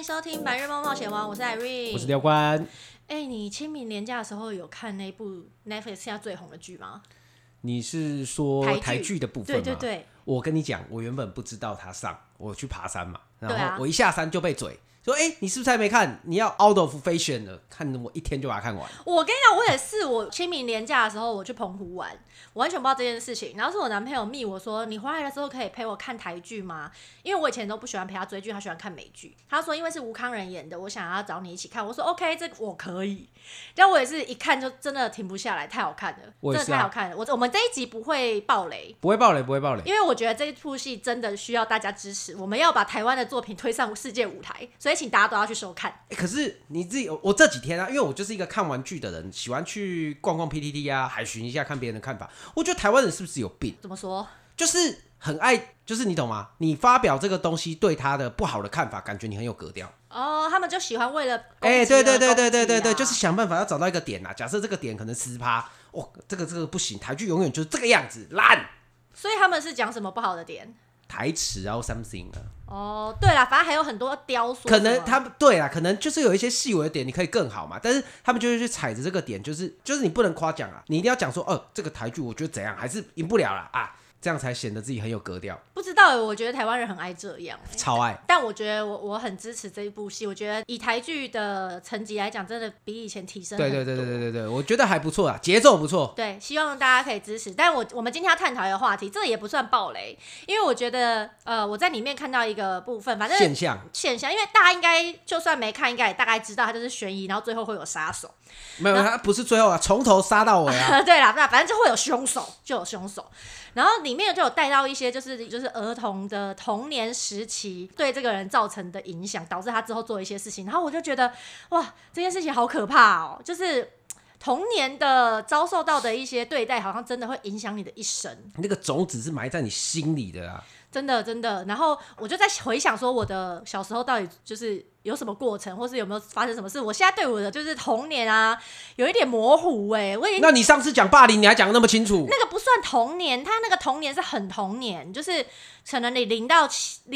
迎收听《白日梦冒险王》，我是 Irene， 我是廖官。 你清明连假的时候有看那部 Netflix 现在最红的剧吗？ 你是说台剧的部分吗？ 对对对。 我跟你讲，我原本不知道他上，我去爬山嘛，然后我一下山就被嘴说：“你是不是还没看？你要 out of fashion 了？看我一天就把它看完。” 我跟你讲，我也是，我清明连假的时候我去澎湖玩，我完全不知道这件事情。然后是我男朋友密我说：“你回来的时候可以陪我看台剧吗？”因为我以前都不喜欢陪他追剧，他喜欢看美剧。他说：“因为是吴慷仁演的，我想要找你一起看。”我说 ：“OK， 这我可以。”然后我也是一看就真的停不下来，太好看了，真的太好看了。我们这一集不会爆雷， 不会爆雷，不会爆雷， 因为我觉得这一部戏真的需要大家支持，我们要把台湾的作品推上世界舞台，所以请大家都要去收看。 可是你自己，我这几天啊，因为我就是一个看完剧的人，喜欢去逛逛 PTT 啊，海巡一下看别人的看法。我觉得台湾人是不是有病？ 怎么说？ 就是很爱，就是你懂吗？你发表这个东西对他的不好的看法，感觉你很有格调。 哦，他们就喜欢为了对对对对对对对对，就是想办法要找到一个点啊。假设这个点可能10%，这个不行，台剧永远就是这个样子烂。 所以他们是讲什么不好的点？ 台词然后 something 啊。 哦，对啦，反正还有很多雕塑。 可能他们对啦，可能就是有一些细微的点你可以更好嘛，但是他们就会去踩着这个点，就是你不能夸奖啊，你一定要讲说，这个台剧我觉得怎样，还是赢不了啦啊。这样才显得自己很有格调。 不知道我觉得台湾人很爱这样， 超爱。 但我觉得我很支持这一部戏，我觉得以台剧的层级来讲，真的比以前提升很多。 对，我觉得还不错啊，节奏不错。 对，希望大家可以支持。但我们今天要探讨一个话题，这也不算爆雷，因为我觉得我在里面看到一个部分，反正现象，因为大家应该就算没看，应该也大概知道它就是悬疑，然后最后会有杀手。 没有，他不是最后啊，从头杀到尾啊。 对啦，反正就会有凶手，然后里面就有带到一些就是儿童的童年时期对这个人造成的影响，导致他之后做一些事情。然后我就觉得哇，这件事情好可怕哦，就是童年的遭受到的一些对待，好像真的会影响你的一生。 那个种子是埋在你心里的啊。 真的，然后我就在回想说，我的小时候到底就是有什么过程，或是有没有发生什么事。我现在对我的就是童年啊，有一点模糊那你上次讲霸凌，你还讲得那么清楚？ 那个不算童年，他那个童年是很童年，就是可能你0到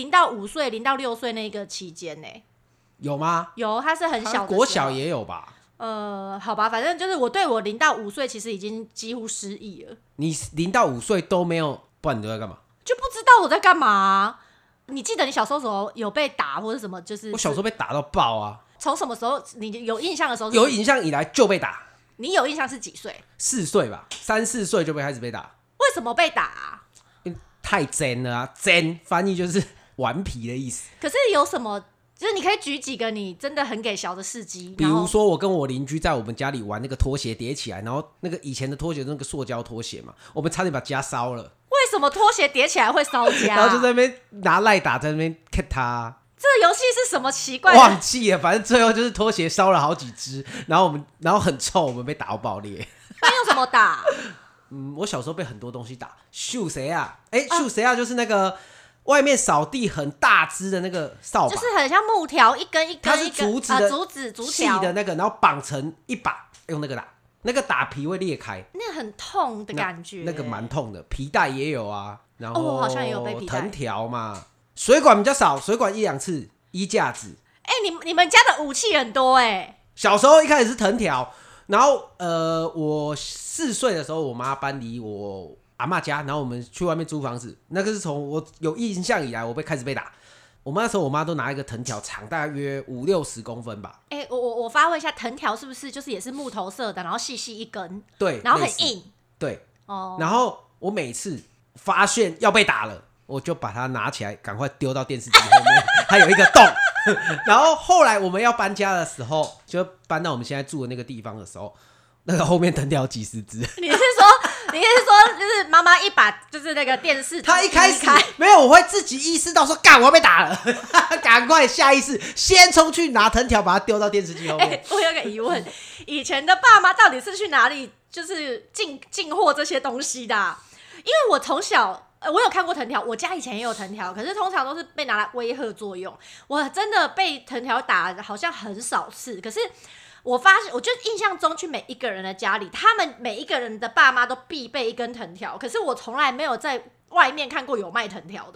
5岁、0到6岁那个期间呢。 有吗？ 有，他是很小的。 国小也有吧？ 好吧，反正就是我对我0到5岁其实已经几乎失忆了。 你0到5岁都没有，不然你都在干嘛？ 就不知道我在干嘛啊。你记得你小时候有被打或者什么？就是我小时候被打到爆啊！ 从什么时候你有印象的时候？ 有印象以来就被打。 你有印象是几岁 ？4岁吧，3、4岁就开始被打。 为什么被打啊？ 太真了啊！真翻译就是顽皮的意思。 可是有什么？就是你可以举几个你真的很给小的事迹， 比如说我跟我邻居在我们家里玩那个拖鞋叠起来，然后那个以前的拖鞋那个塑胶拖鞋嘛，我们差点把家烧了。 为什么拖鞋叠起来会烧家？ 然后就在那边拿赖打，在那边 cut 他。 这个游戏是什么奇怪的？ 忘记了，反正最后就是拖鞋烧了好几只，然后很臭，我们被打到爆裂。 那用什么打？ 我小时候被很多东西打。秀谁啊？秀谁啊？就是那个外面扫地很大只的那个扫把， 就是很像木条，一根一根， 它是竹子的， 竹细的那个，然后绑成一把，用那个打。那个打皮会裂开， 那很痛的感觉。 那个蛮痛的，皮带也有啊，然后我好像也有被皮带。 藤条嘛，水管比较少，水管1-2次，衣架子。 你们家的武器很多小时候一开始是藤条，然后我4岁的时候，我妈搬离我阿嬷家，然后我们去外面租房子。那个是从我有印象以来，我开始被打。我妈那时候，我妈都拿一个藤条，长大约50-60公分吧。 我发问一下，藤条是不是就是也是木头色的，然后细细一根， 对， 然后很硬， 对，然后我每次发现要被打了，我就把它拿起来，赶快丢到电视机后面，它有一个洞。然后后来我们要搬家的时候，就搬到我们现在住的那个地方的时候，那个后面藤条几十只。 你是说，就是妈妈一把就是那个电视， 她一开始没有，我会自己意识到说，干，我要被打了，赶快下意识先冲去拿藤条，把它丢到电视机后面。 我有个疑问，以前的爸妈到底是去哪里就是进货这些东西的因为我从小我有看过藤条，我家以前也有藤条，可是通常都是被拿来威吓作用。我真的被藤条打好像很少次，可是我发现，我就印象中去每一个人的家里，他们每一个人的爸妈都必备一根藤条，可是我从来没有在外面看过有卖藤条的。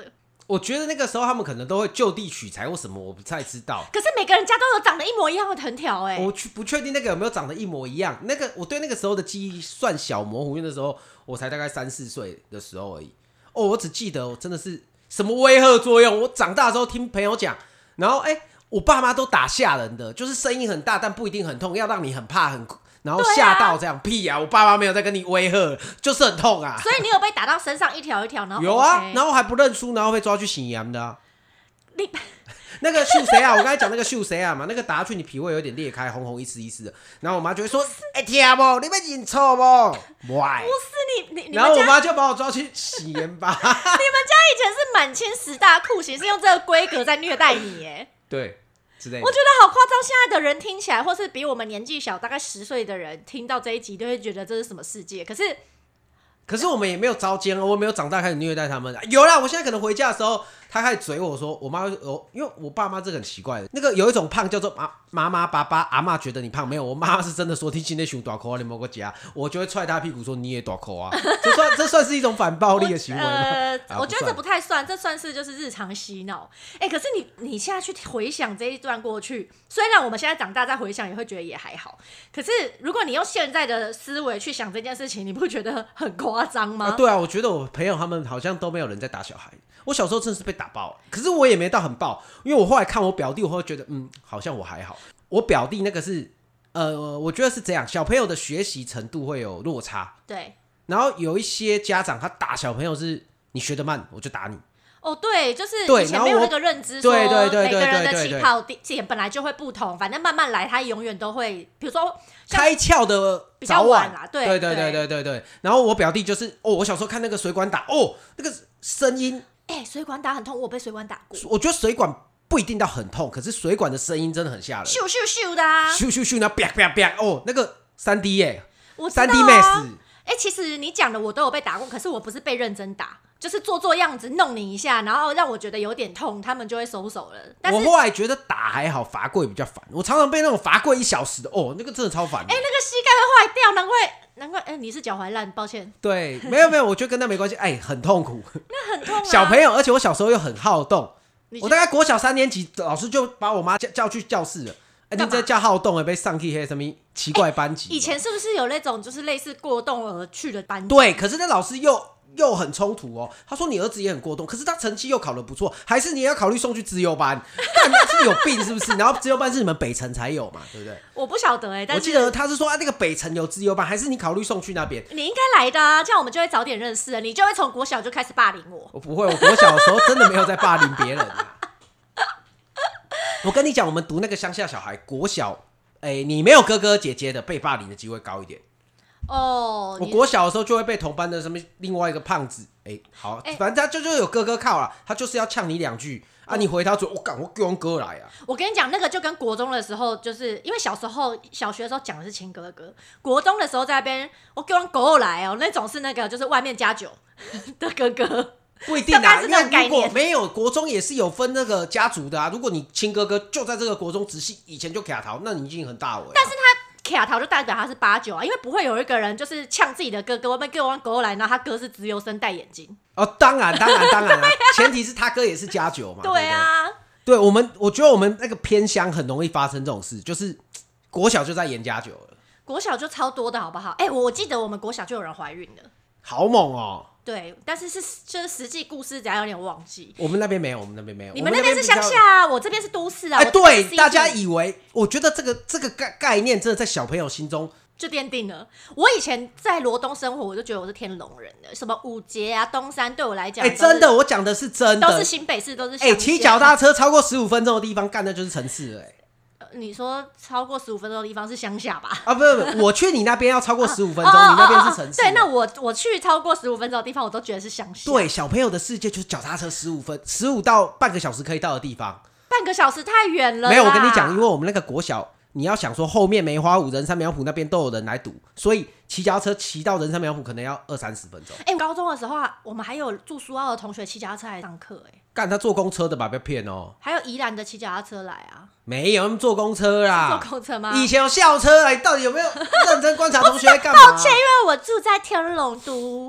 我觉得那个时候他们可能都会就地取材或什么，我不太知道。 可是每个人家都有长得一模一样的藤条哎。 我不确定那个有没有长得一模一样。那个我对那个时候的记忆算小模糊，因为那时候我才大概3、4岁的时候而已。我只记得我真的是什么威吓作用。我长大之后听朋友讲，然后我爸妈都打吓人的，就是声音很大，但不一定很痛，要让你很怕然后吓到这样。屁啊！我爸妈没有在跟你威吓，就是很痛啊。 所以你有被打到身上一条一条，然后有啊，然后还不认输，然后被抓去洗盐的啊。那个秀谁啊？我刚才讲那个秀谁啊嘛，那个打下去你脾胃有点裂开，红红一丝一丝的。然后我妈就会说：“听不？你们认错不？”不是你然后我妈就把我抓去洗盐巴。 你们家以前是满清10大酷刑，是用这个规格在虐待你耶？ 对。我觉得好夸张，现在的人听起来，或是比我们年纪小大概10岁的人听到这一集，都会觉得这是什么世界。可是我们也没有遭奸哦，我没有长大开始虐待他们。有啦，我现在可能回家的时候，他开始嘴我说，我妈因为我爸妈这个很奇怪的，那个有一种胖叫做妈妈爸爸阿嬷觉得你胖，没有，我妈妈是真的说你今天胸大口啊，你某个夹，我就会踹他屁股说你也大口啊。这算是一种反暴力的行为吗？ 我觉得这不太算，这算是就是日常洗脑。可是你现在去回想这一段过去，虽然我们现在长大再回想也会觉得也还好，可是如果你用现在的思维去想这件事情，你不觉得很夸张吗？ 对啊，我觉得我朋友他们好像都没有人在打小孩。我小时候真的是被打爆，可是我也没到很爆，因为我后来看我表弟，我会觉得好像我还好。我表弟那个是我觉得是这样，小朋友的学习程度会有落差。 对。 然后有一些家长他打小朋友是你学得慢我就打你。 对，就是以前没有那个认知，说每个人的起跑点本来就会不同，反正慢慢来，他永远都会，比如说开窍的比较晚啦，对。 然后我表弟就是我小时候看那个水管打那个声音， 水管打很痛，我被水管打过。 我觉得水管不一定到很痛，可是水管的声音真的很吓人， 咻咻咻的啊， 咻咻咻，然后啪啪啪，那个3D 我知道啊 3D Max。 其实你讲的我都有被打过，可是我不是被认真打，就是做样子弄你一下，然后让我觉得有点痛，他们就会收手了。但是我后来觉得打还好，罚跪比较烦。我常常被那种罚跪1小时的，那个真的超烦。 那个膝盖会坏掉，难怪，你是脚踝烂，抱歉。 对，没有，我觉得跟那没关系。很痛苦， 那很痛啊。 小朋友，而且我小时候又很好动，我大概国小3年级，老师就把我妈叫去教室了。你这叫好动被上去什么奇怪班级？ 以前是不是有那种就是类似过动而去的班级？ 对，可是那老师又很冲突他说你儿子也很过动，可是他成绩又考得不错，还是你也要考虑送去资优班？干，是有病是不是？然后资优班是你们北城才有嘛，对不对？ 我不晓得但是我记得他是说那个北城有资优班，还是你考虑送去那边？ 你应该来的啊，这样我们就会早点认识了，你就会从国小就开始霸凌我。 我不会，我国小的时候真的没有在霸凌别人我跟你讲，我们读那个乡下小孩，国小。你没有哥哥姐姐的，被霸凌的机会高一点。我国小的时候就会被同班的什么另外一个胖子，好，反正他就有哥哥靠啦，他就是要呛你2句啊，你回他说我给我哥来啊。 我跟你讲，那个就跟国中的时候，就是因为小学的时候讲的是亲哥哥，国中的时候在那边我给我狗来那种是那个就是外面加酒的哥哥。 不一定啊，因为如果没有国中也是有分那个家族的啊。如果你亲哥哥就在这个国中直系，以前就卡逃，那你已经很大尾。 但是他卡逃就代表他是8、9啊，因为不会有一个人就是呛自己的哥哥，外面给我狗来，然后他哥是资优生戴眼镜。 当然啊，前提是他哥也是加9嘛。 对啊， 对，我觉得我们那个偏乡很容易发生这种事，就是国小就在严加9了， 国小就超多的好不好？我记得我们国小就有人怀孕了， 好猛哦。 对，但是就是实际故事，怎样有点忘记。 我们那边没有， 你们那边是乡下啊，我这边是都市啊。 对，大家以为，我觉得这个概念真的在小朋友心中就奠定了。我以前在罗东生活，我就觉得我是天龙人的，什么五节啊、东山对我来讲， 真的，我讲的是真的， 都是新北市，都是乡下。 骑脚踏车超过15分钟的地方，干的就是城市了。 你说超过15分钟的地方是乡下吧？ 不，我去你那边要超过15分钟，你那边是城市。 对，那我去超过15分钟的地方，我都觉得是乡下。 对，小朋友的世界就是脚踏车15到半个小时可以到的地方。 半个小时太远了。 没有，我跟你讲，因为我们那个国小，你要想说后面梅花五、仁山苗圃那边都有人来读，所以骑脚踏车骑到仁山苗圃可能要20-30分钟。 高中的时候我们还有住苏澳的同学骑脚踏车来上课。 干，他坐公车的吧，不要骗哦。 还有宜兰的骑脚踏车来啊。 没有，他们坐公车啦。 坐公车吗？ 以前有校车啦，你到底有没有认真观察同学在干嘛？ 抱歉，因为我住在天龙都，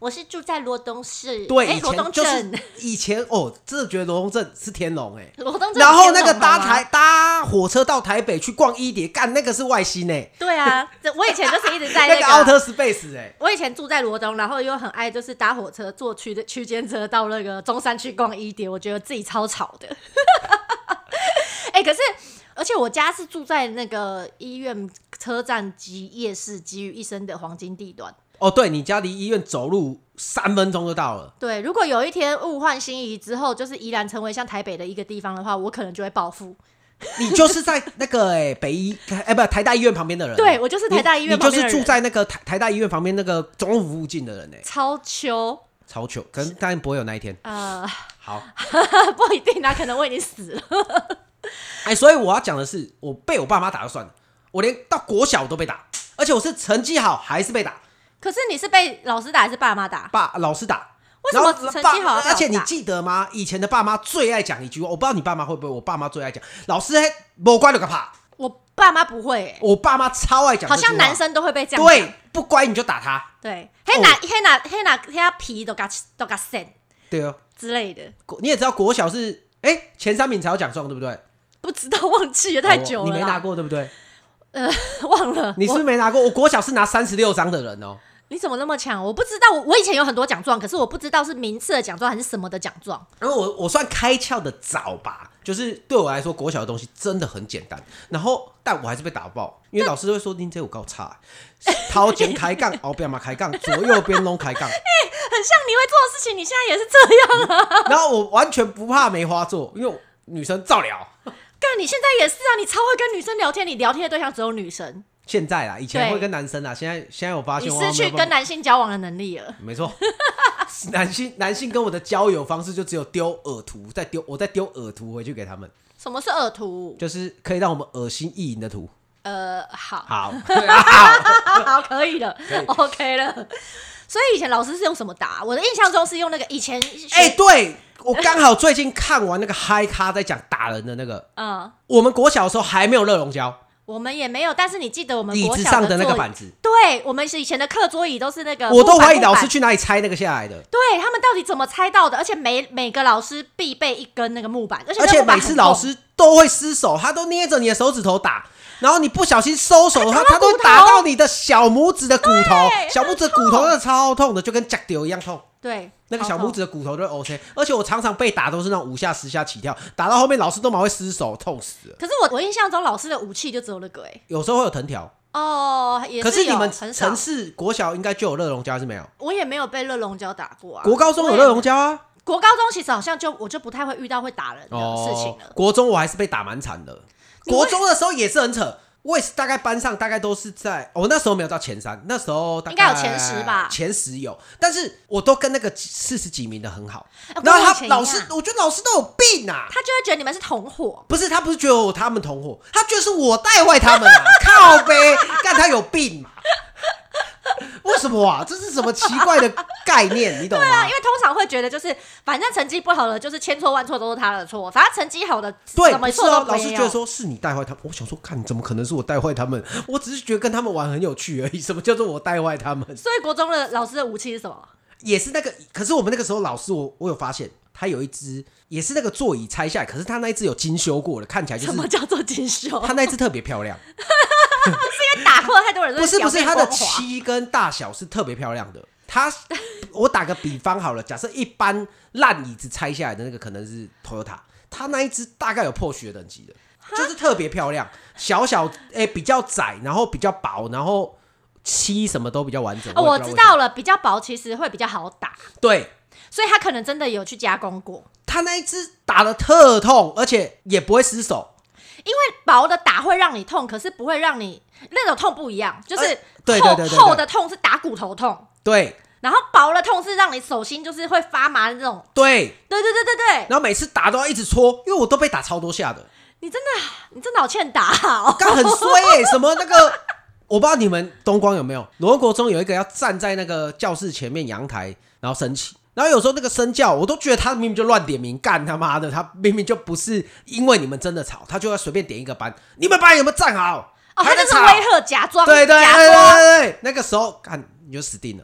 我是住在罗东市， 对， 罗东镇。 以前真的觉得罗东镇是天龙罗东镇。 然后那个搭火车到台北去逛一叠，干那个是外星对啊，我以前就是一直在那个 Outer Space 我以前住在罗东，然后又很爱就是搭火车坐区间车到那个中山去逛一叠，我觉得自己超吵的。可是而且我家是住在那个医院、车站及夜市集于一身的黄金地段。 对，你家离医院走路3分钟就到了。 对，如果有一天物换星移之后，就是宜兰成为像台北的一个地方的话，我可能就会暴富。 你就是在那个北医不台大医院旁边的人。 对，我就是台大医院旁边的人。 你就是住在那个台大医院旁边那个总统府附近的人超糗， 可能当然不会有那一天。好， 不一定啊，可能我已经死了。 所以我要讲的是，我被我爸妈打就算了，我连到国小都被打，而且我是成绩好还是被打。 可是你是被老师打还是爸妈打？ 老师打。 为什么成绩好？ 而且你记得吗？以前的爸妈最爱讲一句话，我不知道你爸妈会不会，我爸妈最爱讲，老师不乖就给怕。 我爸妈不会我爸妈超爱讲， 好像男生都会被这样讲。 对，不乖你就打他。 对，那皮都给扇。 对哦， 之类的。 你也知道国小是前3名才有奖状，对不对？ 不知道，忘记了，太久了。 你没拿过对不对？ 忘了。 你是不是没拿过？我国小是拿36张的人哦。 你怎么那么强？我不知道，我以前有很多奖状，可是我不知道是名次的奖状还是什么的奖状。 然后我算开窍的早吧，就是对我来说，国小的东西真的很简单。然后，但我还是被打爆，因为老师会说：“你这有够差，头前开杠，后边嘛开杠，左右边拢开杠。” 很像你会做的事情，你现在也是这样啊。 然后我完全不怕梅花座，因为女生照聊。 干，你现在也是啊，你超会跟女生聊天，你聊天的对象只有女生。 现在啦，以前会跟男生啦，现在我发现你失去跟男性交往的能力了。 没错，男性跟我的交友方式就只有丢耳图，我再丢耳图回去给他们。 什么是耳图？ 就是可以让我们恶心意淫的图。 好，可以了 ，OK 了。所以以前老师是用什么打？我的印象中是用那个以前对，我刚好最近看完那个嗨咖在讲打人的那个。我们国小的时候还没有热熔胶。 我们也没有，但是你记得我们椅子上的那个板子？ 对，我们以前的课桌椅都是那个， 我都怀疑老师去哪里拆那个下来的。 对，他们到底怎么拆到的？而且每个老师必备一根那个木板， 而且每次老师都会失手，他都捏着你的手指头打，然后你不小心收手的话，他都会打到你的小拇指的骨头，小拇指的骨头真的超痛的，就跟夹丢一样痛。 对， 那个小拇指的骨头就会 OK， 而且我常常被打都是那种5下10下起跳，打到后面老师都蛮会失手，痛死了。 可是我印象中老师的武器就只有那个有时候会有藤条也是有。 可是你们城市国小应该就有热熔胶还是没有？ 我也没有被热熔胶打过啊。 国高中有热熔胶啊。 国高中其实好像我就不太会遇到会打人的事情了。 国中我还是被打蛮惨的，国中的时候也是很扯。我也是大概班上大概都是在那时候没有到前3，那时候大概应该有前10吧， 前10有，但是我都跟那个40几名的很好。然后老师，我觉得老师都有病啊， 他就会觉得你们是同伙。 不是，他不是觉得他们同伙，他觉得是我带坏他们啊，靠北，干他有病嘛？为什么啊？这是什么奇怪的概念？你懂吗？ 对啊，因为通常会觉得就是反正成绩不好的就是千错万错都是他的错，反正成绩好的怎么错都没有。 老师觉得说是你带坏他们，我想说看怎么可能是我带坏他们？我只是觉得跟他们玩很有趣而已。什么叫做我带坏他们？ 所以国中的老师的武器是什么？ 也是那个，可是我们那个时候老师我有发现，他有一只也是那个座椅拆下来，可是他那一只有精修过的，看起来就是什么叫做精修？ 他那一只特别漂亮。 是因为打过太多人， 不是，它的漆跟大小是特别漂亮的。我打个比方好了，假设一般烂椅子拆下来的那个可能是 Toyota， 它那一只大概有 Porsche 的等级的，就是特别漂亮，小比较窄，然后比较薄，然后漆什么都比较完整。 我知道了，比较薄其实会比较好打。 对， 所以他可能真的有去加工过。 他那一只打得特痛，而且也不会失手。 因为薄的打会让你痛，可是不会让你那种痛不一样，就是厚的痛是打骨头痛， 对，然后薄的痛是让你手心就是会发麻的这种， 对， 然后每次打都要一直戳，因为我都被打超多下的。 你真的好欠打哦， 刚很衰什么那个，我不知道你们东光有没有，罗文国中有一个要站在那个教室前面阳台，然后升旗。然后有时候那个身教，我都觉得他明明就乱点名，干他妈的，他明明就不是因为你们真的吵，他就要随便点一个班，你们班有没有站好？ 他就是威吓，假装， 对，那个时候干你就死定了。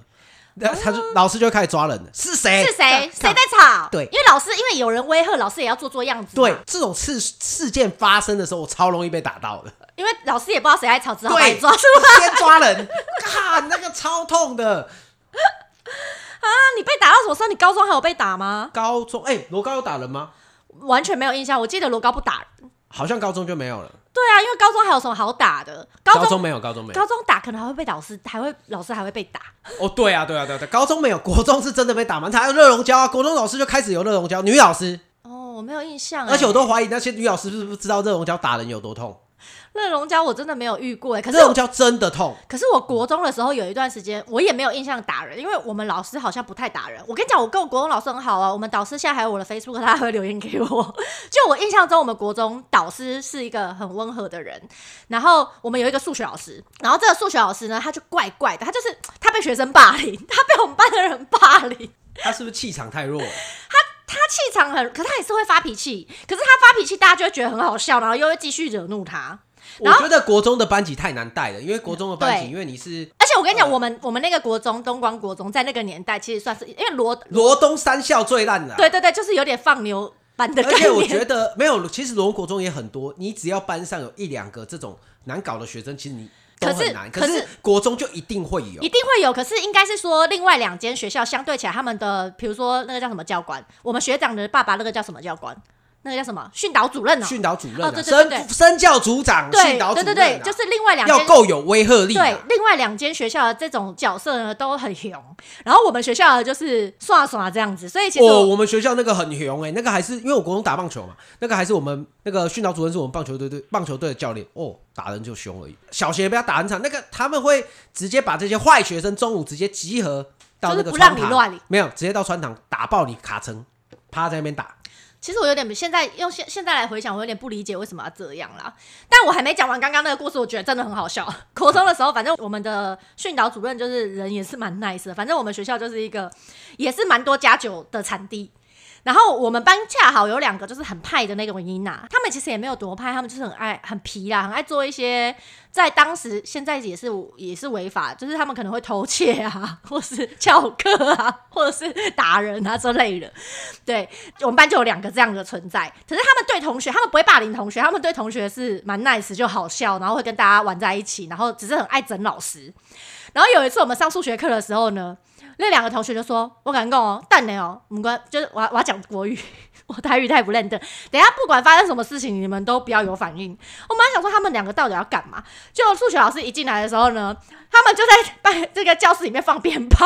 老师就会开始抓人了，是谁在吵？ 对， 因为有人威吓，老师也要做样子。 对，这种事件发生的时候，我超容易被打到的。 因为老师也不知道谁在吵，只好把你抓出来。 先抓人，看那个超痛的啊！你被打到什么时候？你高中还有被打吗？ 高中罗高有打人吗？ 完全没有印象，我记得罗高不打人， 好像高中就没有了。 对啊，因为高中还有什么好打的？ 高中没有，高中打可能还会被老师还会被打。 哦，对啊，高中没有，国中是真的被打嘛？还有热熔胶啊，国中老师就开始有热熔胶，女老师。 哦，我没有印象， 而且我都怀疑那些女老师是不是知道热熔胶打人有多痛。 热熔胶我真的没有遇过可是热熔胶真的痛。 可是我国中的时候有一段时间，我也没有印象打人，因为我们老师好像不太打人。我跟你讲，我跟我国中老师很好啊，我们导师现在还有我的 Facebook， 他还会留言给我。就我印象中，我们国中导师是一个很温和的人。然后我们有一个数学老师，然后这个数学老师呢，他就怪怪的，他被学生霸凌，他被我们班的人霸凌。 他是不是气场太弱？ 他气场很，可是他也是会发脾气。可是他发脾气，大家就会觉得很好笑，然后又会继续惹怒他。 我觉得国中的班级太难带了，因为国中的班级，因为你是， 而且我跟你讲，我们那个国中东光国中，在那个年代其实算是，因为罗东三校最烂的、 对，就是有点放牛班的概念。 而且我觉得没有，其实罗东国中也很多，你只要班上有1-2个这种难搞的学生，其实你都很难。可是国中就一定会有， 可是应该是说另外2间学校相对起来，他们的比如说那个叫什么教官，我们学长的爸爸那个叫什么教官？那个叫什么训导主任训导主任对， 身教组长，训导主任对，就是另外2间要够有威慑力。 对，另外2间学校的这种角色呢都很凶，然后我们学校的就是耍耍这样子，所以其实我们学校那个很凶那个还是因为我国中打棒球嘛，那个还是我们那个训导主任是我们棒球队的教练打人就凶而已。小学被他打很惨，那个他们会直接把这些坏学生中午直接集合到那个穿堂，就是不让你乱，没有直接到穿堂打爆你卡层，趴在那边打。 其实我有点现在来回想，我有点不理解为什么要这样啦。但我还没讲完刚刚那个故事，我觉得真的很好笑。国中的时候，反正我们的训导主任就是人也是蛮 nice 的，反正我们学校就是一个也是蛮多家酒的产地。然后我们班恰好有2个就是很派的那种伊娜，他们其实也没有多派，他们就是很皮啦，很爱做一些在当时现在也是违法，就是他们可能会偷窃啊，或是翘课啊，或者是打人啊之类的。对，我们班就有2个这样的存在。可是他们对同学，他们不会霸凌同学，他们对同学是蛮 nice 就好笑，然后会跟大家玩在一起，然后只是很爱整老师。然后有一次我们上数学课的时候呢，那2个同学就说：“我敢讲等你不管就是我要讲国语，我台语太不认得。等一下不管发生什么事情，你们都不要有反应。”我们还想说他们2个到底要干嘛？就数学老师一进来的时候呢，他们就在这个教室里面放鞭炮。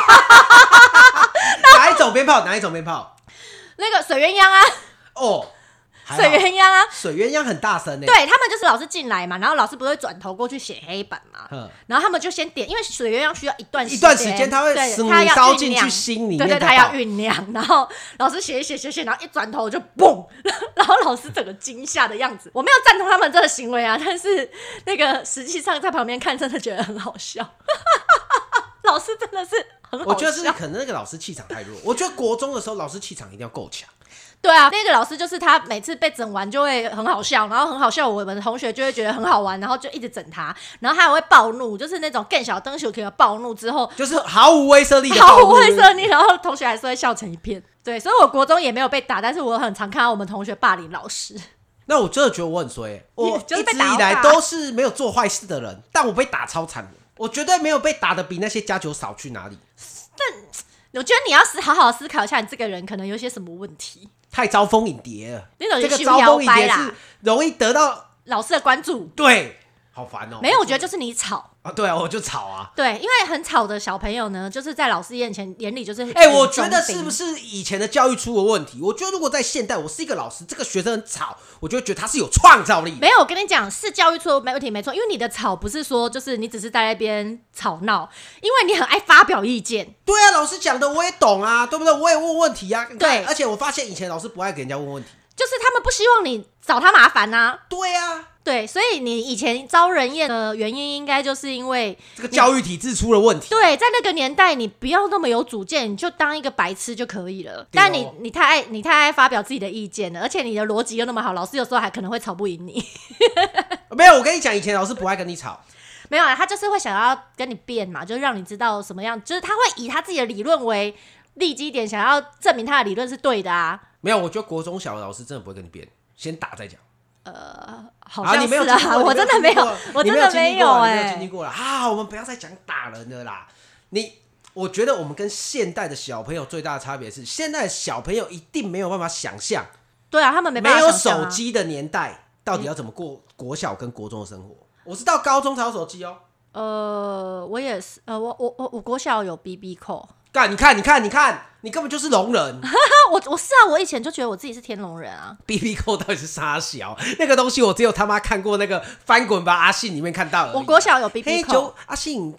哪一种鞭炮？ 那个水鸳鸯啊。水鸳鸯啊， 水鸳鸯很大声对，他们就是老师进来嘛，然后老师不会转头过去写黑板嘛，然后他们就先点，因为水鸳鸯需要一段时间，他会烧进去心里面， 对，他要酝酿，然后老师写一写，然后一转头就嘣，然后老师整个惊吓的样子。我没有赞同他们这个行为啊，但是那个实际上在旁边看，真的觉得很好笑。老师真的是很好笑， 我觉得是可能那个老师气场太弱。我觉得国中的时候老师气场一定要够强。 对啊，那个老师就是他每次被整完就会很好笑，然后很好笑，我们的同学就会觉得很好玩，然后就一直整他，然后他还会暴怒，就是那种更小灯球可以暴怒之后， 就是毫无威慑力的毫无威慑力，然后同学还是会笑成一片。对，所以我国中也没有被打，但是我很常看到我们同学霸凌老师。 那我真的觉得我很衰我一直以来都是没有做坏事的人，但我被打超惨的，我绝对没有被打的比那些家酒少去哪里。 但我觉得你要好好思考一下，你这个人可能有些什么问题。 太招蜂引蝶了， 这个招蜂引蝶是容易得到老师的关注。 对，好烦哦。 没有，我觉得就是你吵啊。对啊，我就吵啊。 对，因为很吵的小朋友呢，就是在老师眼里就是我觉得是不是以前的教育出了问题？我觉得如果在现代，我是一个老师，这个学生很吵，我就会觉得他是有创造力的。 没有，我跟你讲，是教育出了问题没错，因为你的吵不是说就是你只是在那边吵闹，因为你很爱发表意见。 对啊，老师讲的我也懂啊，对不对？我也问问题啊。 对， 而且我发现以前老师不爱给人家问问题， 就是他们不希望你找他麻烦啊。 对啊。 对，所以你以前招人厌的原因，应该就是因为这个教育体制出了问题。 对，在那个年代，你不要那么有主见，你就当一个白痴就可以了。但你太爱发表自己的意见了，而且你的逻辑又那么好，老师有时候还可能会吵不赢你。 没有，我跟你讲，以前老师不爱跟你吵。 没有啊，他就是会想要跟你辩嘛，就是让你知道什么样，就是他会以他自己的理论为立基点，想要证明他的理论是对的啊。 没有，我觉得国中小的老师真的不会跟你辩，先打再讲。 好像你没有是啊，我真的没有，我真的没有你没有经历过了啊！我们不要再讲打人了啦。我觉得我们跟现代的小朋友最大的差别是，现在的小朋友一定没有办法想象， 对啊，他们没办法想象啊， 没有手机的年代到底要怎么过国小跟国中的生活。我是到高中才有手机哦。 我也是，我国小有 BB 扣。 干，你看，你根本就是聋人。 我是啊，我以前就觉得我自己是天龙人啊。 BB 扣到底是啥小？那个东西我只有他妈看过那个翻滚吧阿信里面看到而已。 我国小有 BB 扣， 阿信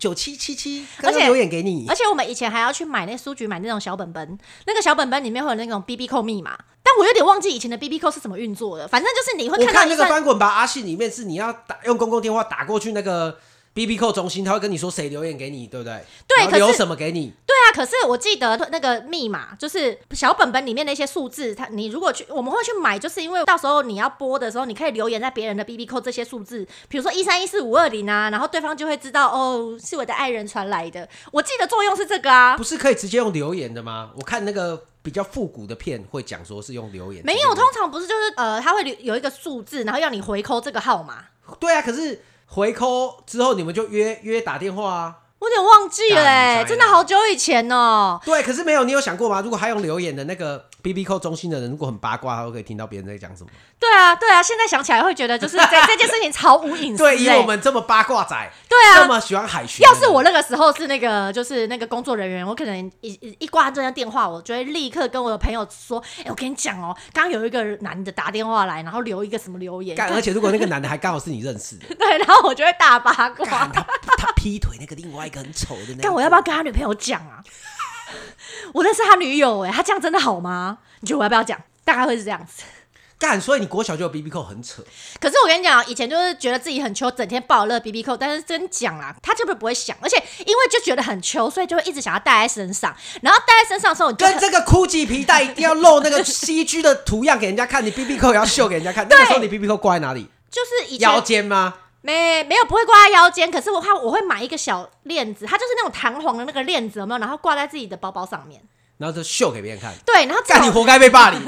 9777，刚刚留言给你。 而且我们以前还要去买那书局买那种小本本，那个小本本里面会有那种 BB 扣密码，但我有点忘记以前的 BB 扣是怎么运作的。反正就是你会看到我看那个翻滚吧阿信里面是你要用公共电话打过去那个。BB 扣中心，他会跟你说谁留言给你，对不对？ 对， 留什么给你？ 对啊，可是我记得那个密码就是小本本里面那些数字，你如果我们会去买，就是因为到时候你要播的时候，你可以留言在别人的 BB 扣这些数字，比如说1314520啊，然后对方就会知道哦，是我的爱人传来的。我记得作用是这个啊， 不是可以直接用留言的吗？我看那个比较复古的片会讲说是用留言， 没有，通常不是就是他会有一个数字，然后要你回扣这个号码。 对啊，可是。回扣之后，你们就约打电话啊！ 我有点忘记了真的好久以前哦。 对，可是没有，你有想过吗？如果还用留言的那个 BB 扣中心的人，如果很八卦，他会可以听到别人在讲什么。 对啊，现在想起来会觉得就是这件事情毫无隐私。 对，以我们这么八卦仔， 对啊， 这么喜欢海巡。 要是我那个时候是就是那个工作人员，我可能一挂这通电话，我就会立刻跟我的朋友说：“我跟你讲哦，刚刚有一个男的打电话来，然后留一个什么留言。” 而且如果那个男的还刚好是你认识的， 对，然后我就会大八卦。 他劈腿那个另外一个很丑的那个， 干我要不要跟他女朋友讲啊？我认识他女友他这样真的好吗？你觉得我要不要讲？大概会是这样子。 干，所以你国小就有 BB 扣，很扯。 可是我跟你讲，以前就是觉得自己很秋，整天爆热 BB 扣，但是真讲啦，他根本不会想，而且因为就觉得很秋，所以就会一直想要带在身上。然后带在身上的时候，你就跟这个 GUCCI 皮带一定要露那个 CG 的图样给人家看，你 BB 扣也要秀给人家看。那个时候你 BB 扣挂在哪里？ 就是以前腰间吗？ 没有，不会挂在腰间。可是我会买一个小链子，它就是那种弹簧的那个链子，有没有？然后挂在自己的包包上面， 然后就秀给别人看。 对，然后干你活该被霸凌。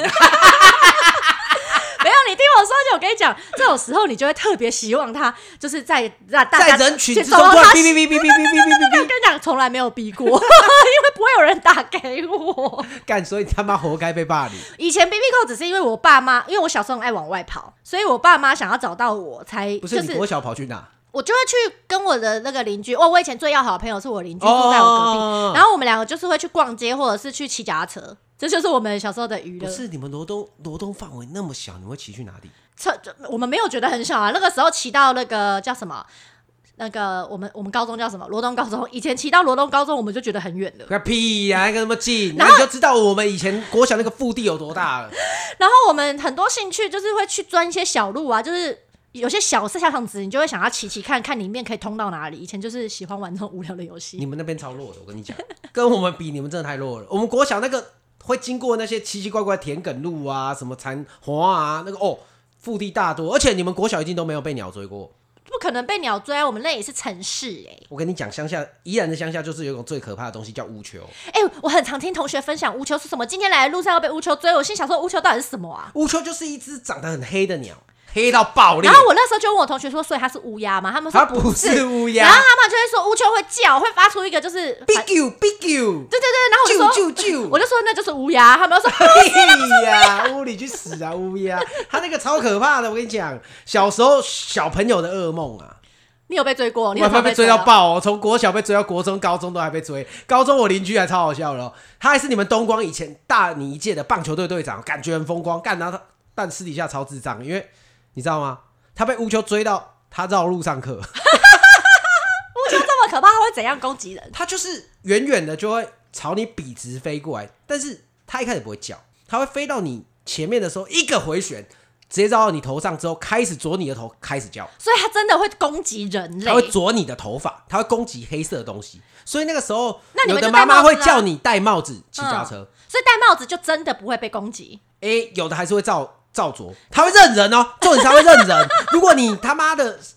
没有，你听我说，就我跟你讲，这种时候你就会特别希望他就是在人群之中突然哔哔哔哔哔哔哔哔。 跟你讲，从来没有逼过，因为不会有人打给我。 干，所以他妈活该被霸凌。 以前 BB 扣只是因为我爸妈，因为我小时候很爱往外跑，所以我爸妈想要找到我才。 不是你国小跑去哪？ 我就会去跟我的那个邻居，我以前最要好的朋友是我邻居，住在我隔壁，然后我们两个就是会去逛街，或者是去骑脚踏车，这就是我们小时候的娱乐。 不是你们罗东范围那么小，你会骑去哪里？ 我们没有觉得很小啊，那个时候骑到那个叫什么？那个我们高中叫什么？罗东高中。以前骑到罗东高中，我们就觉得很远了。 个屁呀，那么近，然后你就知道我们以前国小那个腹地有多大了。 然后我们很多兴趣就是会去钻一些小路啊，就是有些小巷子，你就会想要骑看看里面可以通到哪里。以前就是喜欢玩这种无聊的游戏。 你们那边超弱的，我跟你讲，跟我们比，你们真的太弱了。我们国小那个会经过那些奇奇怪怪的田埂路啊，什么残花啊，那个腹地大多，而且你们国小一定都没有被鸟追过。 不可能被鸟追啊！我们那也是城市我跟你讲，乡下宜兰的乡下就是有一种最可怕的东西叫乌丘。 我很常听同学分享乌丘是什么，今天来的路上要被乌丘追，我心想说乌丘到底是什么啊？ 乌丘就是一只长得很黑的鸟。黑到爆裂， 然后我那时候就问我同学说，所以它是乌鸦吗？他们说它不是乌鸦， 然后他们就会说乌丘会叫，会发出一个就是 big you big you， 对，然后我就说我就说那就是乌鸦，他们就说屁呀，屋里去死啊乌鸦，它那个超可怕的，我跟你讲，小时候小朋友的噩梦啊。 你有被追过？你有被追到爆从国小被追到国中、高中都还被追。高中我邻居还超好笑的他还是你们东光以前大你一届的棒球队队长，感觉很风光，干然后但私底下超智障，因为你知道吗？他被乌丘追到他绕路上课。 乌丘这么可怕，他会怎样攻击人？ 他就是远远的就会朝你笔直飞过来，但是他一开始不会叫，他会飞到你前面的时候一个回旋，直接绕到你头上之后，开始啄你的头，开始叫。 所以他真的会攻击人类， 他会啄你的头发，他会攻击黑色的东西。所以那个时候，有的那你们就戴帽子妈妈会叫你戴帽子骑脚踏车， 所以戴帽子就真的不会被攻击。 有的还是会照啄，他会认人哦，重点是他会认人。如果你他妈的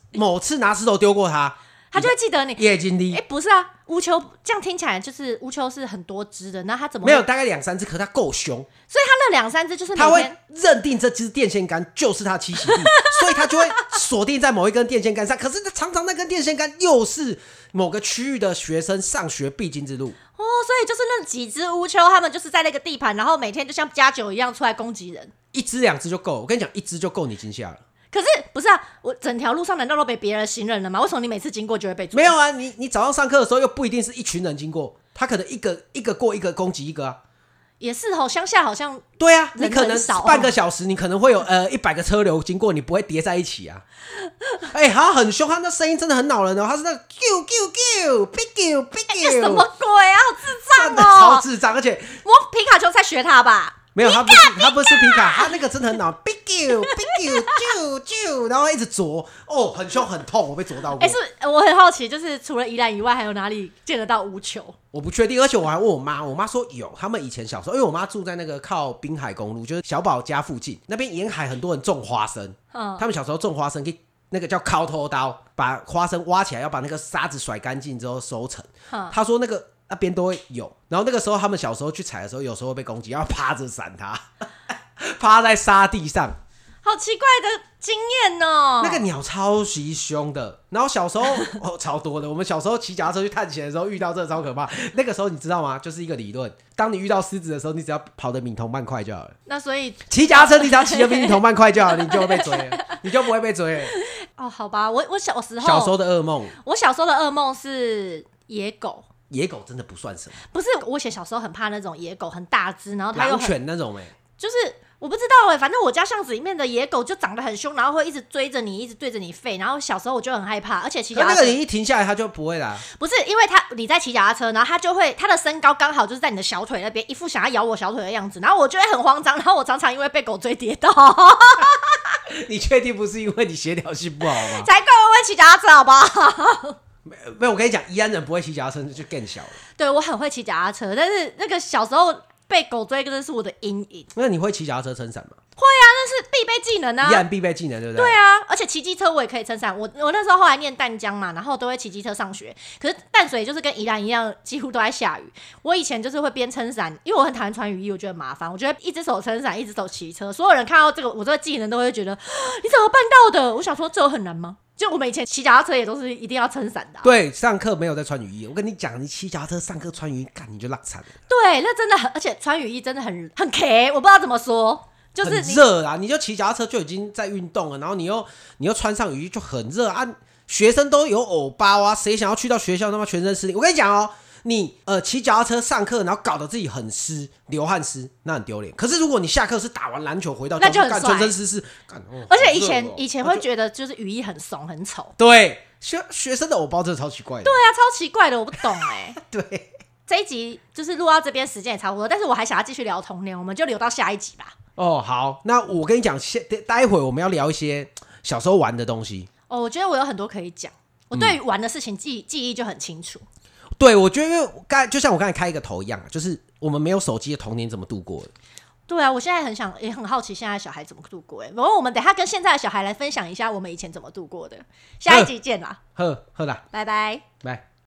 某次拿石头丢过他， 他就会记得你。 叶经理， 不是啊，乌秋这样听起来就是乌秋是很多只的，那他怎么没有大概2-3只？可他够凶， 所以他那2-3只就是他会认定这只电线杆就是他栖息地，所以他就会锁定在某一根电线杆上。可是常常那根电线杆又是某个区域的学生上学必经之路。 哦，所以就是那几只乌秋，他们就是在那个地盘，然后每天就像加酒一样出来攻击人。 1只2只就够了，我跟你讲，1只就够你惊吓了。 可是不是啊？我整条路上难道都被别人行人了吗？为什么你每次经过就会被追？ 没有啊，你早上上课的时候又不一定是一群人经过，他可能一个过一个攻击一个啊。 也是哦，乡下好像对啊，你可能少半个小时，你可能会有100个车流经过，你不会叠在一起啊。他很凶，他那声音真的很恼人哦，他是那个 Q Q Q Big Q Big Q， 什么鬼啊，好智障哦， 超智障，而且我皮卡丘才学他吧。 没有，他不是皮卡，他那个真的很恼 ，Big Q Big Q 啾啾，然后一直啄，很凶很痛，我被啄到过。 我很好奇，就是除了宜兰以外，还有哪里见得到乌球？ 我不确定，而且我还问我妈说有，他们以前小时候，因为我妈住在那个靠滨海公路，就是小宝家附近，那边沿海很多人种花生，他们小时候种花生可以那个叫敲头刀，把花生挖起来，要把那个沙子甩干净之后收成。他说那边都会有，然后那个时候他们小时候去采的时候，有时候会被攻击，要趴着闪它，趴在沙地上， 好奇怪的经验哦。 那个鸟超级凶的，然后小时候超多的。我们小时候骑脚踏车去探险的时候遇到，这超可怕。那个时候你知道吗？就是一个理论，当你遇到狮子的时候，你只要跑得比同伴快就好了。 那所以骑脚踏车，你只要骑得比你同伴快就好了，你就会被追了，你就不会被追了。 哦，好吧，我小时候的噩梦， 我小时候的噩梦是野狗。 野狗真的不算什么， 不是我以前小时候很怕那种野狗，很大只，然后它又狼犬那种就是我不知道反正我家巷子里面的野狗就长得很凶，然后会一直追着你，一直对着你吠，然后小时候我就很害怕，而且骑脚踏车， 那个你一停下来它就不会啦。 不是因为你在骑脚踏车，然后它的身高刚好就是在你的小腿那边，一副想要咬我小腿的样子，然后我就会很慌张，然后我常常因为被狗追跌倒。 你确定不是因为你协调性不好吗？ 才怪，我会骑脚踏车好不好？ 没有，我跟你讲，宜安人不会骑脚踏车就更小了。 对，我很会骑脚踏车，但是那个小时候被狗追真的是我的阴影。 那你会骑脚踏车撑伞吗？ 会啊，那是必备技能啊， 宜安必备技能，对不对？ 对啊，而且骑机车我也可以撑伞。我那时候后来念淡江嘛，然后都会骑机车上学。可是淡水就是跟宜兰一样，几乎都在下雨。我以前就是会边撑伞，因为我很讨厌穿雨衣，我觉得麻烦。我觉得一只手撑伞，一只手骑车，所有人看到我这个技能都会觉得你怎么办到的？我想说这有很难吗？就我们以前骑脚踏车也都是一定要撑伞的对，上课没有在穿雨衣。我跟你讲，你骑脚踏车上课穿雨衣，干你就落惨了。 对，那真的很，而且穿雨衣真的很 K， 我不知道怎么说。就是很热啊！你就骑脚踏车就已经在运动了，然后你又穿上雨衣就很热啊！学生都有偶包啊，谁想要去到学校他妈全身湿淋？我跟你讲哦，你骑脚踏车上课，然后搞得自己很湿，流汗湿，那很丢脸。可是如果你下课是打完篮球回到教室，干全身湿湿， 而且以前会觉得就是雨衣很怂很丑。 对，学生的偶包真的超奇怪的。 对啊，超奇怪的，我不懂对， 这一集就是录到这边时间也差不多，但是我还想要继续聊童年，我们就留到下一集吧。 好，那我跟你讲，待会我们要聊一些小时候玩的东西。 我觉得我有很多可以讲，我对于玩的事情记忆就很清楚。 对，我觉得因为就像我刚才开一个头一样，就是我们没有手机的童年怎么度过的。 对啊，我现在也很好奇现在的小孩怎么度过。然后我们等一下跟现在的小孩来分享一下我们以前怎么度过的。下一集见啦， 喝啦， 拜拜， 拜。